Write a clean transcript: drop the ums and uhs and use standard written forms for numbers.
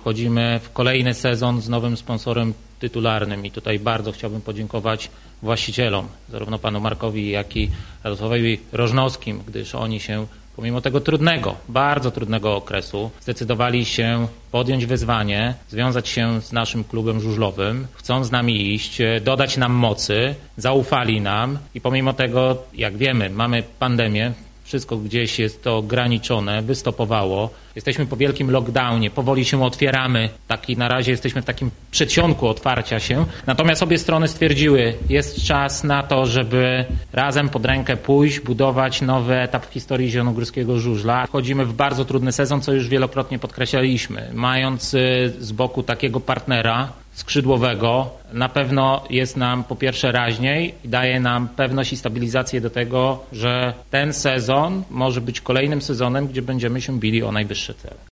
wchodzimy w kolejny sezon z nowym sponsorem tytularnym i tutaj bardzo chciałbym podziękować właścicielom, zarówno panu Markowi, jak i Radosławowi Rożnowskim, gdyż oni się pomimo tego trudnego, bardzo trudnego okresu zdecydowali się podjąć wyzwanie, związać się z naszym klubem żużlowym, chcą z nami iść, dodać nam mocy, zaufali nam i pomimo tego, jak wiemy, mamy pandemię, wszystko gdzieś jest to ograniczone, wystopowało. Jesteśmy po wielkim lockdownie, powoli się otwieramy. Na razie jesteśmy w takim przedsionku otwarcia się. Natomiast obie strony stwierdziły, jest czas na to, żeby razem pod rękę pójść, budować nowy etap w historii zielonogórskiego żużla. Wchodzimy w bardzo trudny sezon, co już wielokrotnie podkreślaliśmy. Mając z boku takiego partnera skrzydłowego, na pewno jest nam po pierwsze raźniej i daje nam pewność i stabilizację do tego, że ten sezon może być kolejnym sezonem, gdzie będziemy się bili o najwyższe cele.